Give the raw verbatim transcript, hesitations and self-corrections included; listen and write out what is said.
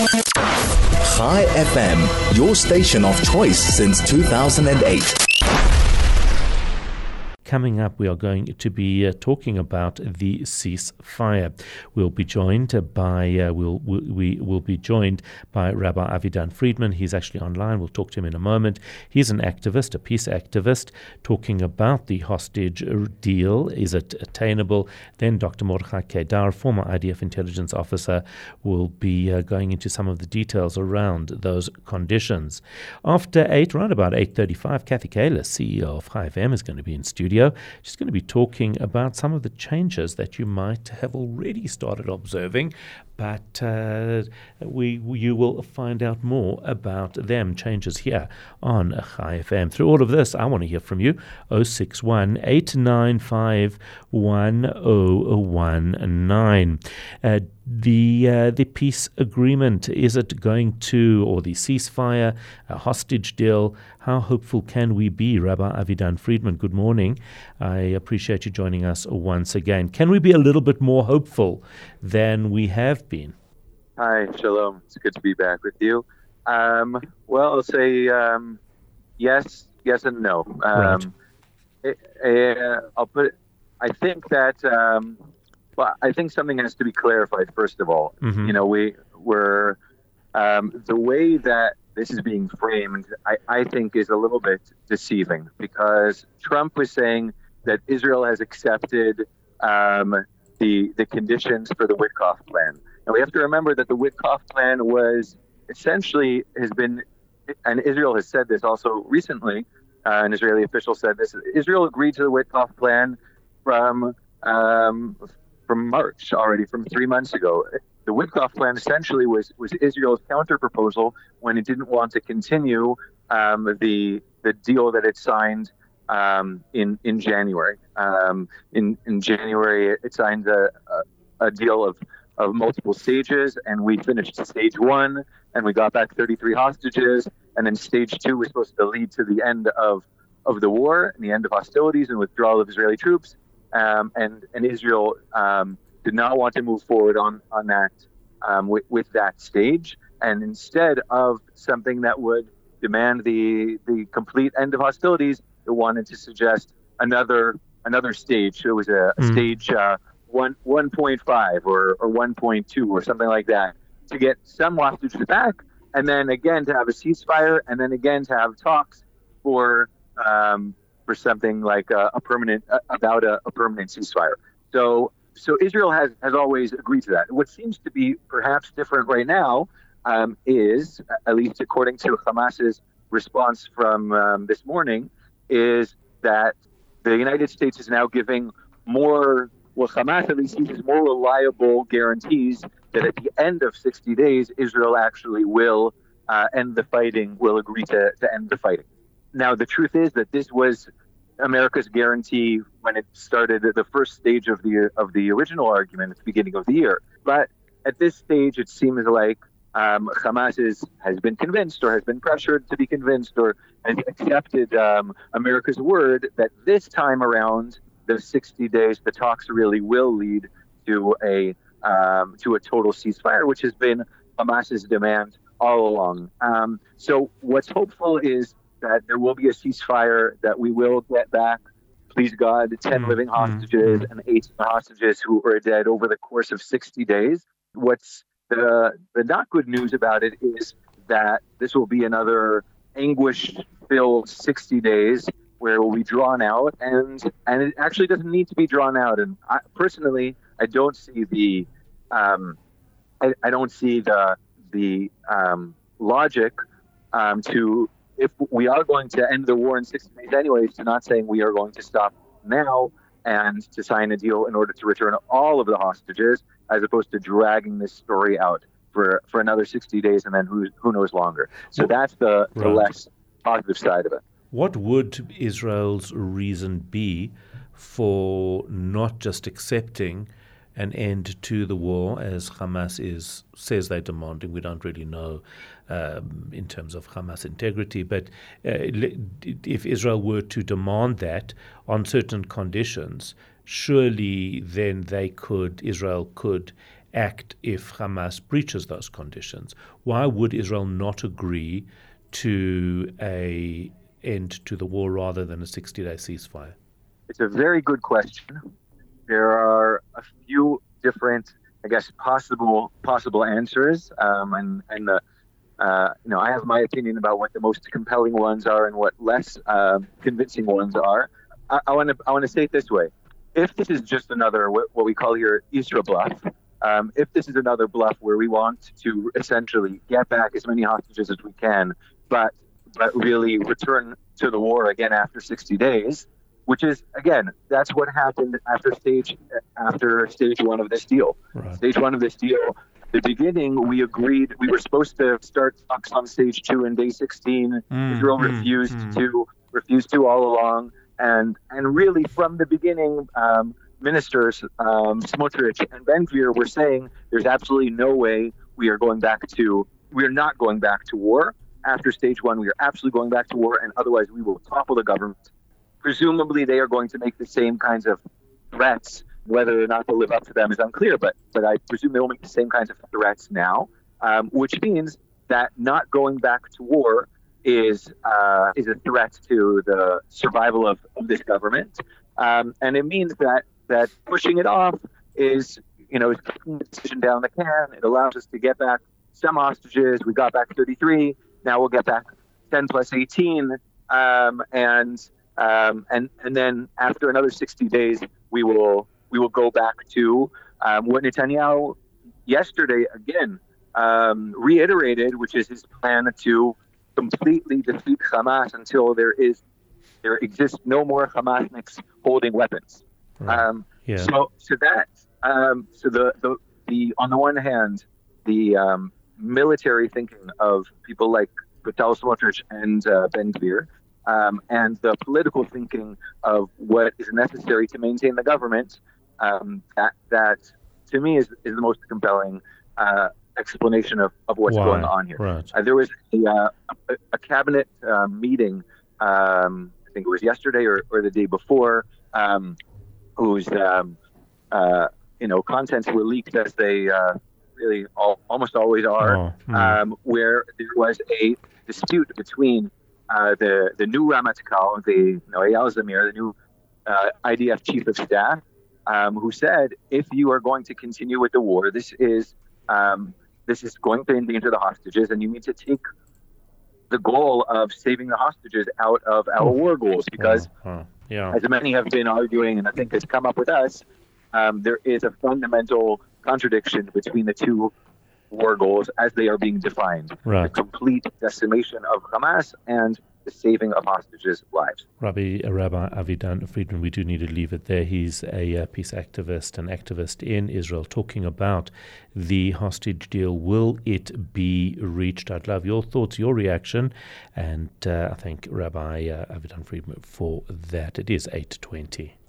Chai F M, your station of choice since two thousand eight. Coming up, we are going to be uh, talking about the ceasefire. We'll be joined by uh, we'll, we will be joined by Rabbi Avidan Friedman. He's actually online. We'll talk to him in a moment. He's an activist, a peace activist, talking about the hostage deal. Is it attainable? Then Doctor Mordechai Kedar, former I D F intelligence officer, will be uh, going into some of the details around those conditions. After eight, around about eight thirty-five, Kathy Kalis, C E O of Chai F M, is going to be in studio. She's going to be talking about some of the changes that you might have already started observing, but uh, we you will find out more about them, changes here on Chai F M. Through all of this, I want to hear from you. oh six one, eight nine five, one oh one nine. Uh, the uh, the peace agreement, is it going to, or the ceasefire, a hostage deal, how hopeful can we be? Rabbi Avidan Friedman, good morning. I appreciate you joining us once again. Can we be a little bit more hopeful than we have been? Hi, shalom. It's good to be back with you. Um, well, I'll say um, yes, yes and no. Um, right. it, uh, I'll put it, I think that, um, well, I think something has to be clarified, first of all. Mm-hmm. You know, we were, um, the way that this is being framed, I, I think is a little bit deceiving, because Trump was saying that Israel has accepted um, the the conditions for the Witkoff plan. And we have to remember that the Witkoff plan was essentially, has been, and Israel has said this also recently, uh, an Israeli official said this, Israel agreed to the Witkoff plan from um, from March already, from three months ago. The Witkoff plan essentially was, was Israel's counter-proposal when it didn't want to continue um, the the deal that it signed um, in in January. Um, in in January, it signed a, a, a deal of, of multiple stages, and we finished stage one, and we got back thirty-three hostages, and then stage two was supposed to lead to the end of, of the war, and the end of hostilities and withdrawal of Israeli troops, um, and, and Israel um, did not want to move forward on, on that um, with, with that stage. And instead of something that would demand the the complete end of hostilities, it wanted to suggest another another stage. It was a, a mm. stage uh, one one point five or or one point two or something like that, to get some hostages back, and then again to have a ceasefire, and then again to have talks for um, for something like a, a permanent uh, about a, a permanent ceasefire. So. So Israel has, has always agreed to that. What seems to be perhaps different right now um, is, at least according to Hamas's response from um, this morning, is that the United States is now giving more, well, Hamas at least uses more reliable guarantees that at the end of sixty days, Israel actually will uh, end the fighting, will agree to, to end the fighting. Now, the truth is that this was America's guarantee when it started the first stage of the of the original argument at the beginning of the year. But at this stage, it seems like um, Hamas is, has been convinced, or has been pressured to be convinced, or has accepted um, America's word that this time around, the sixty days, the talks really will lead to a um, to a total ceasefire, which has been Hamas's demand all along. Um, so what's hopeful is that there will be a ceasefire, that we will get back, please God, ten mm-hmm. living hostages mm-hmm. and eight hostages who are dead over the course of sixty days. What's the the not good news about it is that this will be another anguish-filled sixty days where it will be drawn out, and and it actually doesn't need to be drawn out. And I, personally, I don't see the um, I, I don't see the the um, logic um, to. If we are going to end the war in sixty days anyways, to not saying we are going to stop now and to sign a deal in order to return all of the hostages, as opposed to dragging this story out for, for another sixty days and then who who knows longer. So that's the, the right. less positive side of it. What would Israel's reason be for not just accepting an end to the war, as Hamas is says they're demanding? We don't really know um, in terms of Hamas integrity, but uh, if Israel were to demand that on certain conditions, surely then they could, Israel could act if Hamas breaches those conditions? Why would Israel not agree to a end to the war rather than a sixty-day ceasefire? It's a very good question. There are a few different, I guess, possible possible answers, um, and and the, uh, you know, I have my opinion about what the most compelling ones are and what less uh, convincing ones are. I want to I want to say it this way: if this is just another what, what we call here Isra bluff, um, if this is another bluff where we want to essentially get back as many hostages as we can, but but really return to the war again after sixty days, which is, again, that's what happened after stage after stage one of this deal. Right. Stage one of this deal, the beginning, we agreed we were supposed to start talks on stage two in day sixteen. Mm, Israel mm, refused mm. to refused to all along, and and really from the beginning, um, ministers um, Smotrich and Ben Gvir were saying there's absolutely no way we are going back to we are not going back to war after stage one. We are absolutely going back to war, and otherwise we will topple the government. Presumably, they are going to make the same kinds of threats. Whether or not they'll live up to them is unclear, but but I presume they will make the same kinds of threats now, um, which means that not going back to war is uh, is a threat to the survival of, of this government, um, and it means that that pushing it off is, you know, is kicking the decision down the can. It allows us to get back some hostages. We got back thirty-three. Now we'll get back ten plus eighteen, um, and um, and and then after another sixty days, we will we will go back to um, what Netanyahu yesterday again um, reiterated, which is his plan to completely defeat Hamas until there is there exists no more Hamasniks holding weapons. Right. Um, yeah. So so that um, so the, the the on the one hand the um, military thinking of people like Betzalel Smotrich and uh, Ben Gvir, um, and the political thinking of what is necessary to maintain the government, um, that, that to me is, is the most compelling uh, explanation of, of what's Why? going on here. Right. Uh, there was a, uh, a, a cabinet uh, meeting, um, I think it was yesterday or, or the day before, um, whose um, uh, you know contents were leaked as they uh, really all, almost always are, oh, mm. um, where there was a dispute between uh, the the new Ramatkal, the you know, Eyal Zamir, the new uh, I D F chief of staff, um, who said, if you are going to continue with the war, this is um, this is going to endanger the hostages, and you need to take the goal of saving the hostages out of our oh. war goals, because oh, oh, yeah. as many have been arguing, and I think has come up with us, um, there is a fundamental contradiction between the two war goals as they are being defined. Right. The complete decimation of Hamas and the saving of hostages' lives. Rabbi, Rabbi Avidan Friedman, we do need to leave it there. He's a uh, peace activist, an activist in Israel, talking about the hostage deal. Will it be reached? I'd love your thoughts, your reaction, and uh, I thank Rabbi uh, Avidan Friedman for that. It is eight twenty.